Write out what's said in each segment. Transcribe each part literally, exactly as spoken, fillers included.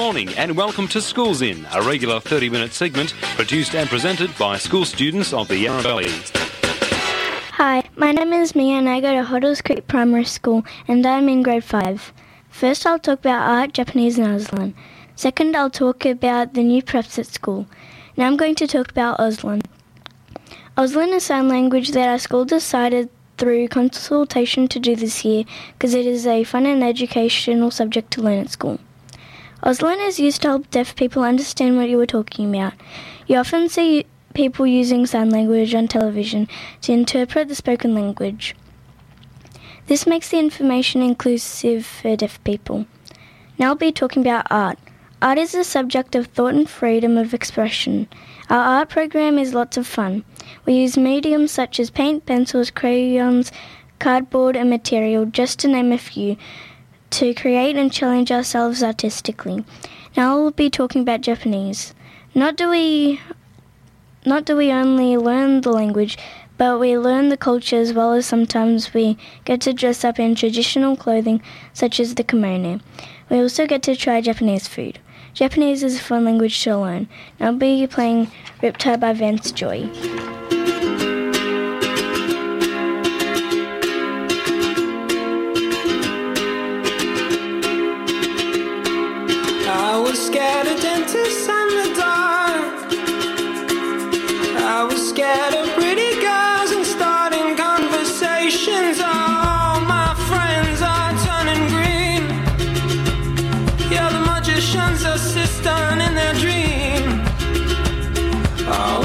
morning and welcome to Schools In, a regular thirty-minute segment produced and presented by school students of the Yarra Valley. Hi, my name is Mia and I go to Hoddles Creek Primary School and I'm in grade five. First I'll talk about art, Japanese and Auslan. Second I'll talk about the new preps at school. Now I'm going to talk about Auslan. Auslan is sign language that our school decided through consultation to do this year because it is a fun and educational subject to learn at school. Auslan is used to help deaf people understand what you were talking about. You often see people using sign language on television to interpret the spoken language. This makes the information inclusive for deaf people. Now I'll be talking about art. Art is a subject of thought and freedom of expression. Our art program is lots of fun. We use mediums such as paint, pencils, crayons, cardboard and material, just to name a few, to create and challenge ourselves artistically. Now I'll be talking about Japanese. Not do we, not do we only learn the language, but we learn the culture as well as sometimes we get to dress up in traditional clothing such as the kimono. We also get to try Japanese food. Japanese is a fun language to learn. Now I'll be playing Riptide by Vance Joy. I was scared of dentists and the dark. I was scared of pretty girls and starting conversations. All my friends are turning green. Yeah, the magician's assistant in their dream. Oh,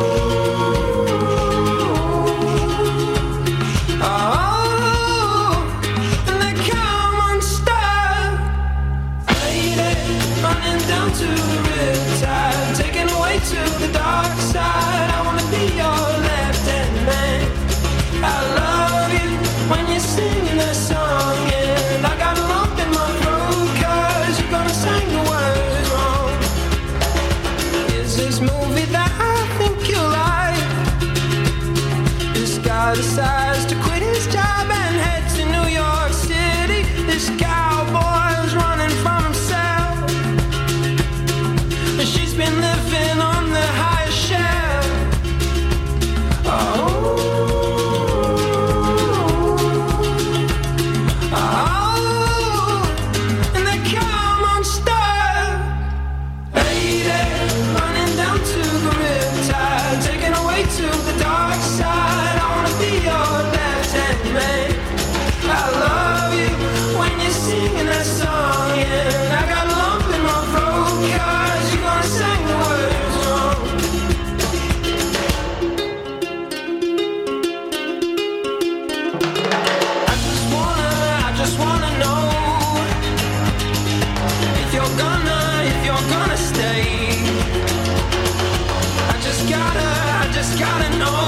oh, and they come unstuck. Lady, running down to the riptide, taken away to the dark side. I wanna be your left-hand man. I love you when you're singing a song, and I got a lump in my throat 'cause you're gonna sing the words wrong. Is this movie that I think you like? This guy decides to quit his job and head to New York City. This cowboy's running from himself, and she's been living on the highest shelf. Oh, oh, and they come unstuck. Lady, running down to the riptide, taken away to the dark side. I wanna be your left-hand man. I love you when you're singing that song, and I got a lump in my throat 'cause you're gonna sing the words wrong. I just wanna, I just wanna know if you're gonna, if you're gonna stay. I just gotta, I just gotta know.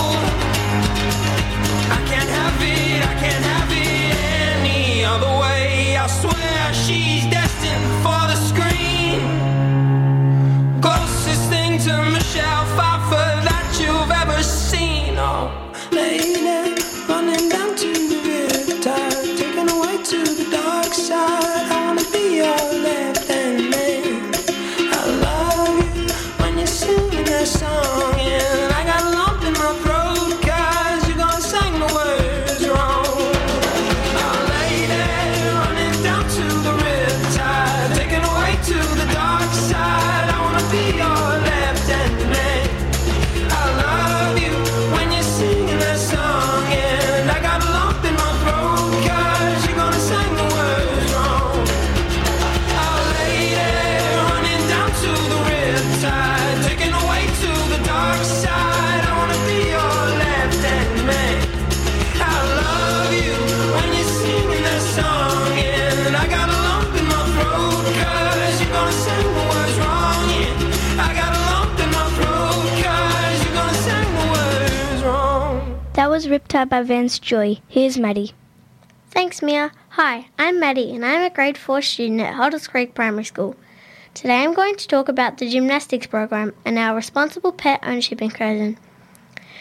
I can't have it, I can't have it any other way. I swear she's destined for the screen. Closest thing to Michelle Pfeiffer that you've ever seen. Oh, lady, running down to the riptide, taken away to the dark side. I wanna be your left-hand man. I love you when you're singing that song, and I got a lump in my throat 'cause you're gonna sing the words wrong. Oh, lady, running down to the riptide, taken away to the dark side. I wanna be your left-hand man. I love you when you're singing that song, and I got a lump in my throat 'cause you're gonna sing the words wrong. Oh, lady, running down to the riptide, taken away to the dark side. I wanna be your left-hand man. I love you when you're singing that song, and I got a lump in my throat 'cause you're gonna sing the words wrong. Yeah, I got a lump in my throat 'cause you're gonna sing the words wrong. That was Riptide by Vance Joy. Here's Maddie. Thanks, Mia. Hi, I'm Maddie, and I'm a grade four student at Hoddles Creek Primary School. Today I'm going to talk about the gymnastics program and our responsible pet ownership incursion.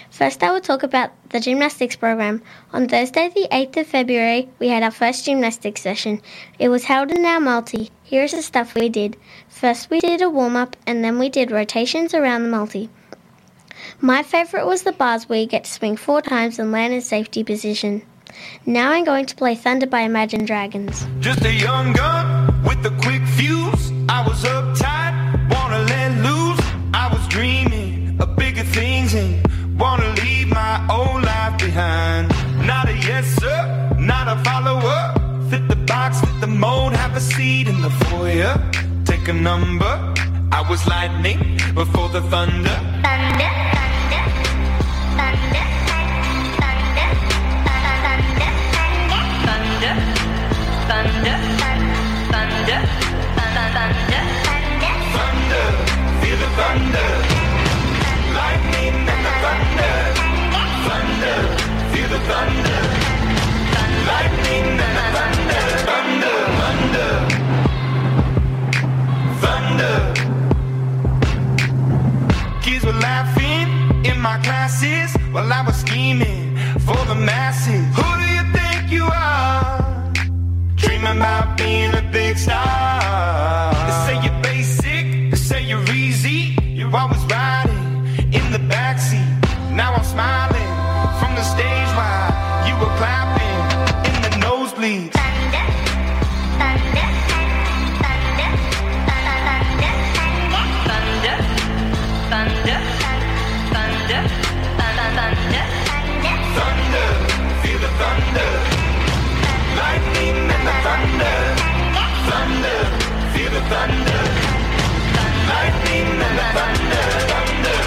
First, I will talk about the gymnastics program. On Thursday, the eighth of February, we had our first gymnastics session. It was held in our multi. Here is the stuff we did. First, we did a warm-up, and then we did rotations around the multi. My favourite was the bars where you get to swing four times and land in safety position. Now I'm going to play Thunder by Imagine Dragons. Just a young gun with a quick fuse. I was uptight, wanna let loose. I was dreaming of bigger things and wanna leave my old life behind. Not a yes sir, not a follower. Fit the box, fit the mold, have a seat in the foyer. Take a number. I was lightning before the thunder. Thunder, thunder, thunder, thunder, thunder, thunder, thunder, thunder, thunder, feel the thunder. Lightning and the thunder. Thunder, feel the thunder. Lightning and the thunder. Thunder, thunder, thunder. Kids were laughing in my classes while I was scheming for the masses. Who do you think you are? Dreaming about being a big star. They say you're basic, they say you're easy. You're always riding in the backseat. Now I'm smiling from the stage while you were clapping in the nosebleeds. thunder, thunder, thunder, thunder, thunder, thunder, thunder, thunder, Thunder, feel the thunder. Lightning and the thunder. Thunder, feel the thunder. Lightning and the thunder. Thunder.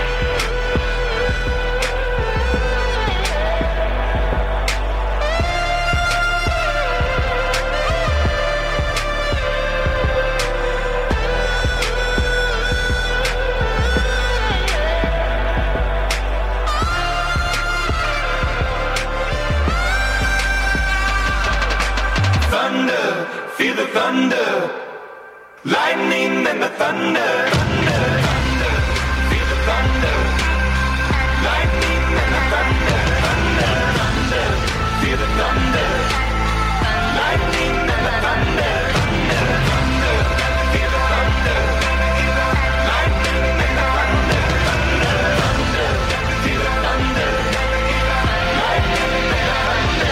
Thunder, feel the thunder. Lightning and the thunder. Thunder, thunder, feel the thunder. Lightning and the thunder. Thunder, thunder, feel the thunder. Lightning and the thunder. Thunder, thunder, feel the thunder. Lightning and the thunder. Thunder, thunder, feel the thunder. Lightning and the thunder.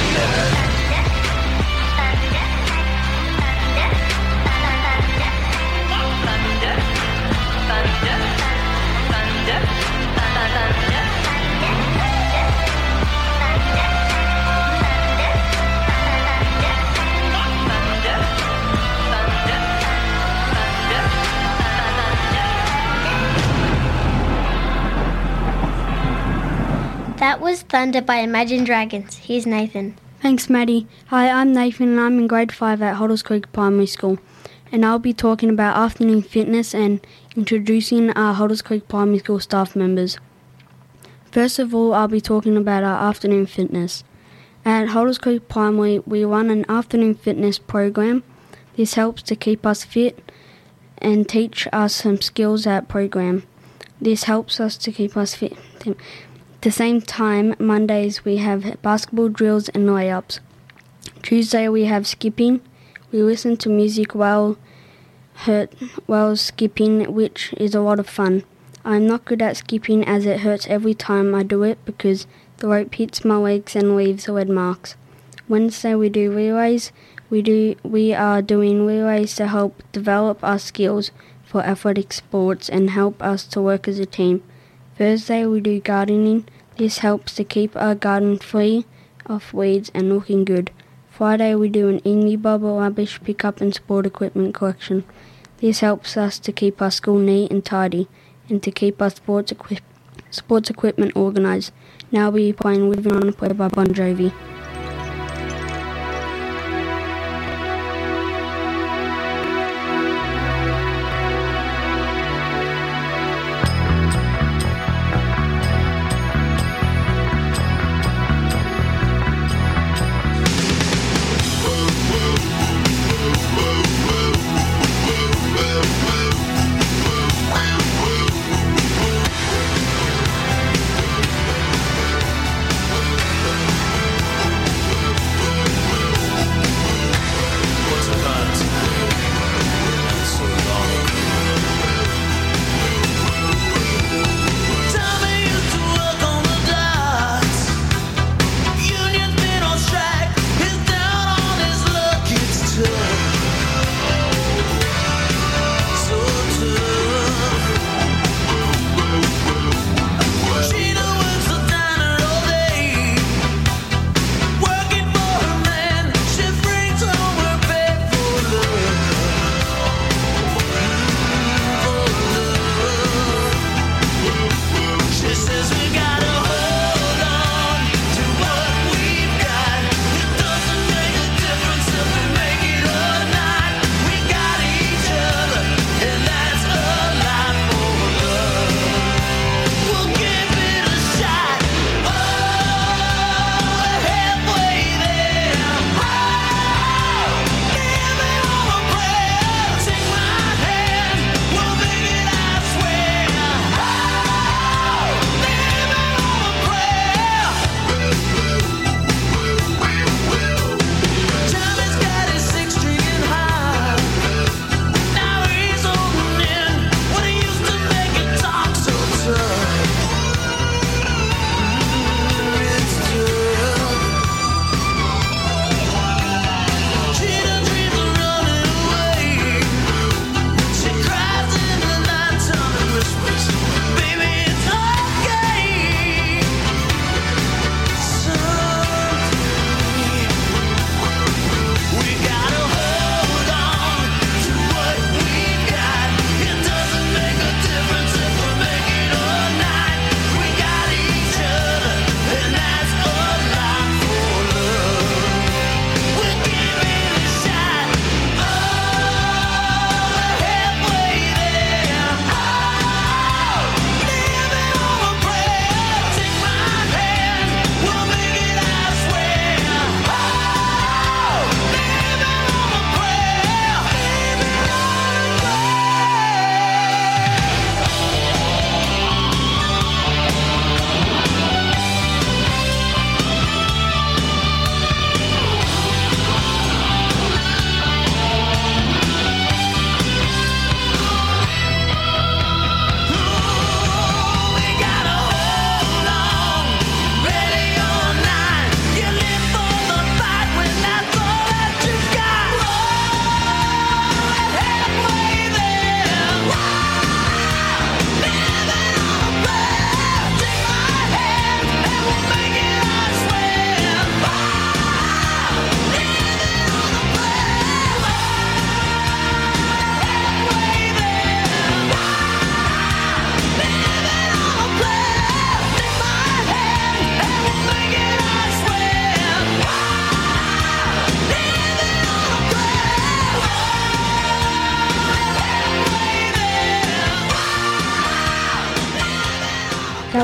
That was Thunder by Imagine Dragons. Here's Nathan. Thanks, Maddie. Hi, I'm Nathan and I'm in grade five at Hoddles Creek Primary School. And I'll be talking about afternoon fitness and introducing our Hoddles Creek Primary School staff members. First of all, I'll be talking about our afternoon fitness. At Hoddles Creek Primary, we run an afternoon fitness program. This helps to keep us fit and teach us some skills at program. This helps us to keep us fit. At the same time, Mondays we have basketball drills and layups. Tuesday we have skipping. We listen to music while hurt while skipping, which is a lot of fun. I'm not good at skipping as it hurts every time I do it because the rope hits my legs and leaves red marks. Wednesday we do relays. We do we are doing relays to help develop our skills for athletic sports and help us to work as a team. Thursday we do gardening. This helps to keep our garden free of weeds and looking good. Friday we do an Indy Bubble rubbish pickup and sport equipment collection. This helps us to keep our school neat and tidy and to keep our sports, equi- sports equipment organised. Now we'll be playing Living on a Prayer by Bon Jovi.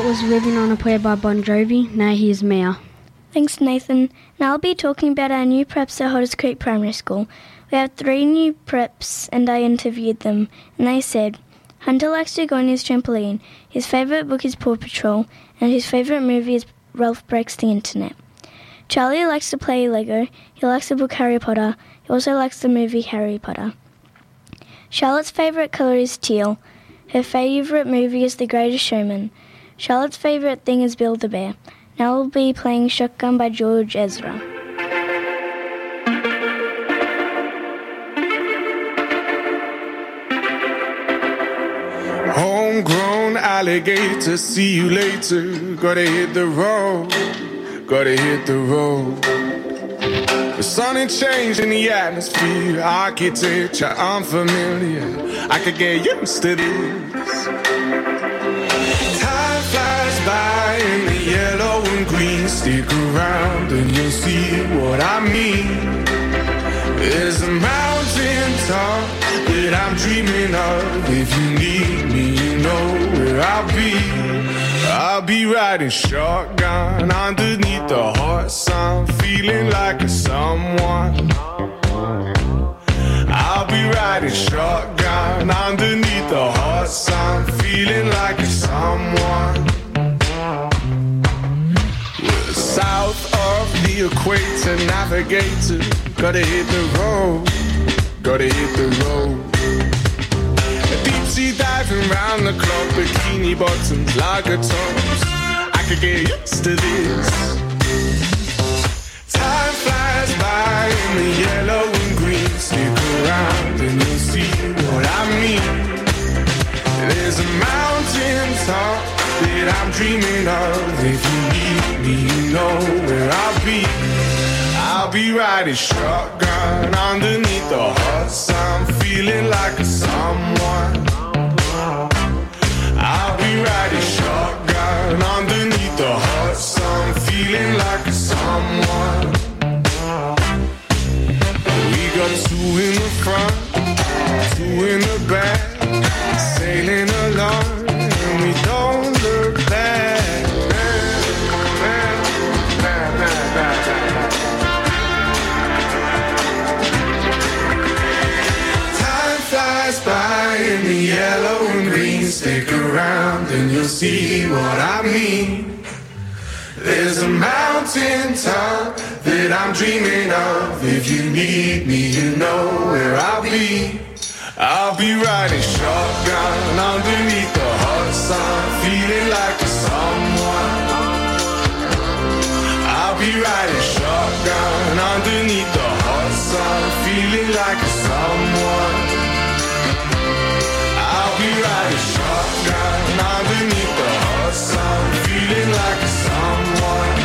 was Living on a Prayer by Bon Jovi. Now here's Mia. Thanks, Nathan. Now I'll be talking about our new preps at Hodders Creek Primary School. We have three new preps and I interviewed them, and they said, Hunter likes to go on his trampoline, his favourite book is Paw Patrol, and his favourite movie is Ralph Breaks the Internet. Charlie likes to play Lego, he likes the book Harry Potter, he also likes the movie Harry Potter. Charlotte's favourite colour is teal, her favourite movie is The Greatest Showman. Charlotte's favourite thing is Build a Bear. Now we'll be playing Shotgun by George Ezra. Homegrown alligator, see you later. Gotta hit the road, gotta hit the road. The sun ain't changing the atmosphere, architecture unfamiliar. I could get used to this. Time flies by in the yellow and green. Stick around and you'll see what I mean. There's a mountain top that I'm dreaming of. If you need me, you know where I'll be. I'll be riding shotgun underneath the hot sun, feeling like a someone. I'll be riding shotgun underneath the hot sun, feeling like a someone. We're south of the equator, navigator. Gotta hit the road, gotta hit the road. Deep sea diving round the clock, bikini bottoms, lager tops. I could get used to this. Time flies by in the yellow and green. Stick around and you'll see what I mean. There's a mountain top that I'm dreaming of. If you need me, you know where I'll be. I'll be riding shotgun underneath the hot sun, feeling like a someone. I'll be riding shotgun underneath the hot sun, feeling like a someone. We got two in the front, two in the back, sailing along, and we don't look back. By in the yellow and green, stick around and you'll see what I mean. There's a mountain top that I'm dreaming of. If you need me, you know where I'll be. I'll be riding shotgun underneath the hot sun, feeling like a someone. I'll be riding shotgun underneath the hot sun, feeling like a someone. I'll be riding shotgun underneath the hot sun, feeling like a someone.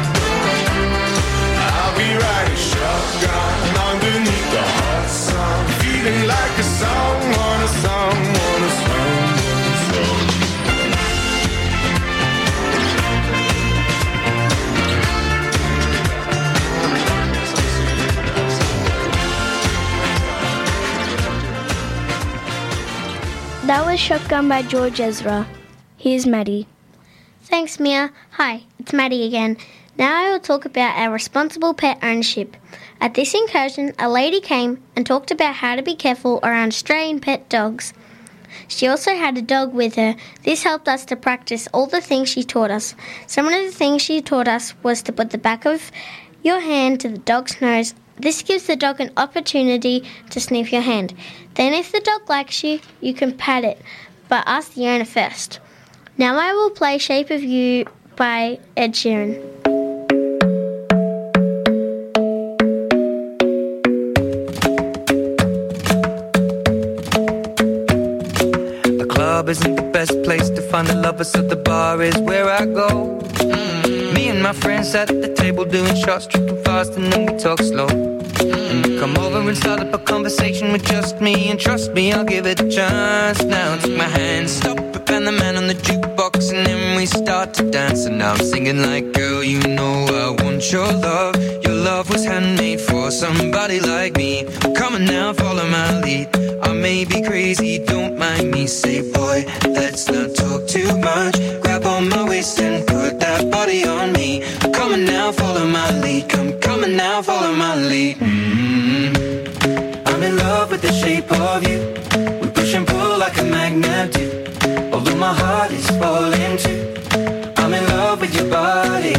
I'll be riding shotgun underneath the hot sun, feeling like a someone, a someone, a someone, a someone. That was Shotgun by George Ezra. Here's Maddie. Thanks, Mia. Hi, it's Maddie again. Now I will talk about our responsible pet ownership. At this incursion, a lady came and talked about how to be careful around stray and pet dogs. She also had a dog with her. This helped us to practice all the things she taught us. Some of the things she taught us was to put the back of your hand to the dog's nose. This gives the dog an opportunity to sniff your hand. Then if the dog likes you, you can pat it, but ask the owner first. Now I will play Shape of You by Ed Sheeran. The club isn't the best place to find the lovers, so the bar is where I go. Mm. Me and my friends at the table doing shots, tripping fast, and then we talk slow. And you come over and start up a conversation with just me, and trust me, I'll give it a chance. Now take my hand, stop it, and the man on the jukebox, and then we start to dance. And now I'm singing like, girl, you know I want your love. Your love was handmade for somebody like me. Come on now, follow my lead. I may be crazy, don't mind me. Say, boy, let's not talk too much. Grab on on my waist and put that body on me. I'm coming now, follow my lead. Come coming now, follow my lead. Mm-hmm. I'm in love with the shape of you. We push and pull like a magnet do. Although my heart is falling too. I'm in love with your body.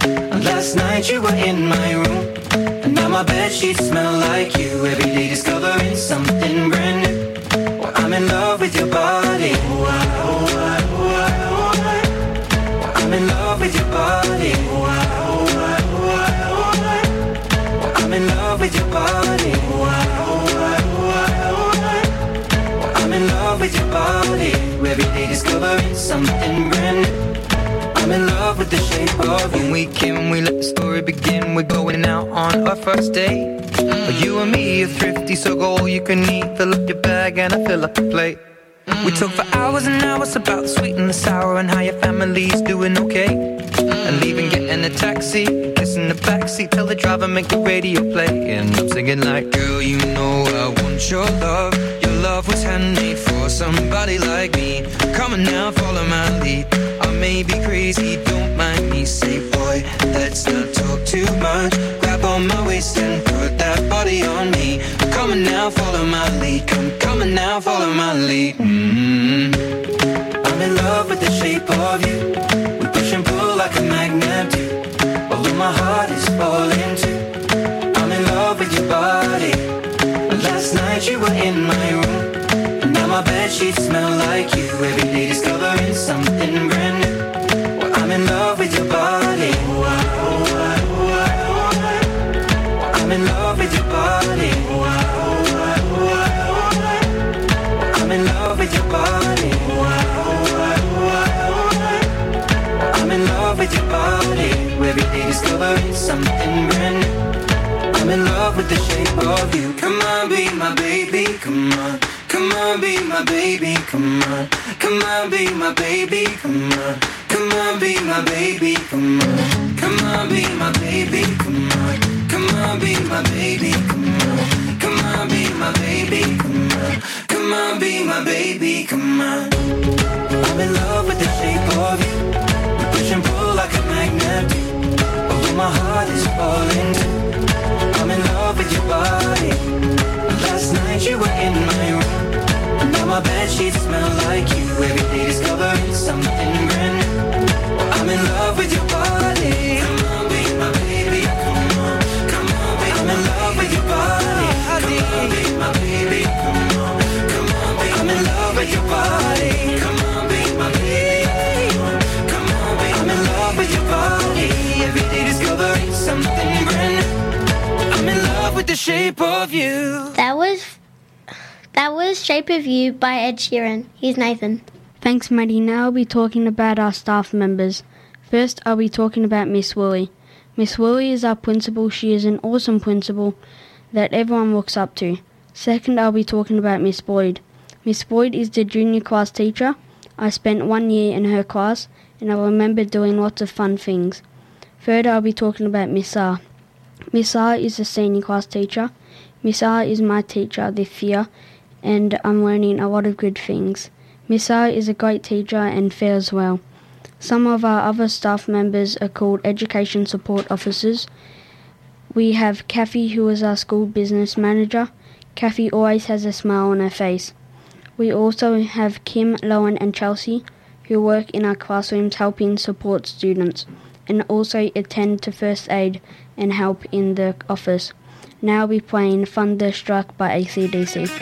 Last night you were in my room, and now my bedsheets smell like you. Every day discovering something brand new. Well, I'm in love with your body. Oh, I, oh, I, oh, I, oh, I. Well, I'm in love with your body. Oh, I, oh, I, oh, I, oh, I. Well, I'm in love with your body. Oh, I, oh, I, oh, I, oh, I. Well, I'm in love with your body. Every day discovering something brand new. I'm in love with the shape of you. When we came, we let the story begin. We're going out on our first date. mm. You and me are thrifty, so go all you can eat. Fill up your bag and I fill up the plate. mm. We talk for hours and hours about the sweet and the sour, and how your family's doing okay. mm. And leaving, getting a taxi, kissing the backseat, tell the driver make the radio play. And I'm singing like, girl, you know I want your love. Your love was handmade for somebody like me. Come on now, follow my lead. I may be crazy, don't mind me. Say, boy, let's not talk too much. Grab on my waist and put that body on me. Come on now, follow my lead. Come, come on now, follow my lead. Mm-hmm. I'm in love with the shape of you. We push and pull like a magnet do. Although my heart is falling too. I'm in love with your body. Last night you were in my room, and now my bedsheets smell like you. Every day discovering something brand new. Well, I'm in love with your body. Oh, I, oh, I, oh, I, oh, I. Well, I'm in love with your body. Oh, I, oh, I, oh, I, oh, I. Well, I'm in love with your body. Oh, I, oh, I, oh, I, oh, I. Well, I'm in love with your body. Every day discovering something brand new. I'm in love with the shape of you. Come on, be my baby, come on. Come on, be my baby, come on. Come on, be my baby, come on. Come on, be my baby, come on. Come on, be my baby, come on. Come on, be my baby, come on. Come on, be my baby, come on. Come on, be my baby, come on. I'm in love with the shape of you. We push and pull like a magnet do. Although my heart is falling too. I'm in love with your body. Last night you were in my room, and now my bedsheets smell like you. Every day discovering something brand new. Well, I'm in love with your body. Come on, be my baby. Come on, come on, be I'm in love with your body. Come on, be my baby. Come on, come on, be I'm in love with your body. Come on, be my baby. Come on, be I'm in love with your body. Every day discovering something brand new. I'm in love with the shape of you. That was that was Shape of You by Ed Sheeran. Here's Nathan. Thanks, Maddie. Now I'll be talking about our staff members. First, I'll be talking about Miss Woolley. Miss Woolley is our principal. She is an awesome principal that everyone looks up to. Second, I'll be talking about Miss Boyd. Miss Boyd is the junior class teacher. I spent one year in her class, and I remember doing lots of fun things. Third, I'll be talking about Miss R. Miss R is a senior class teacher. Miss R is my teacher this year, and I'm learning a lot of good things. Miss R is a great teacher and fair as well. Some of our other staff members are called Education Support Officers. We have Kathy, who is our school business manager. Kathy always has a smile on her face. We also have Kim, Lowen and Chelsea, who work in our classrooms helping support students, and also attend to first aid and help in the office. Now I'll be playing Thunderstruck by A C D C.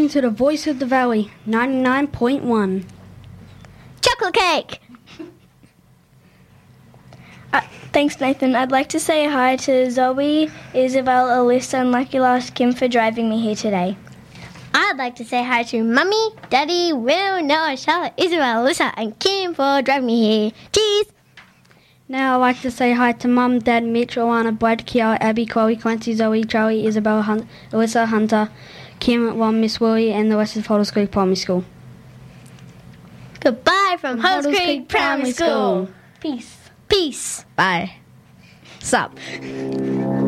listening to the Voice of the Valley, ninety-nine point one. Chocolate cake! Uh, thanks, Nathan. I'd like to say hi to Zoe, Isabel, Alyssa, and Lucky Last Kim for driving me here today. I'd like to say hi to Mummy, Daddy, Will, Noah, Charlotte, Isabel, Alyssa, and Kim for driving me here. Cheers! Now I'd like to say hi to Mum, Dad, Mitch, Alana, Brad, Kiara, Abby, Chloe, Clancy, Zoe, Charlie, Isabel, Hun- Alyssa, Hunter, Kim, Ron, Miss Willie, and the rest of Hoddles Creek Primary School. Goodbye from Hoddles Creek Primary School. Peace. Peace. Bye. Sup.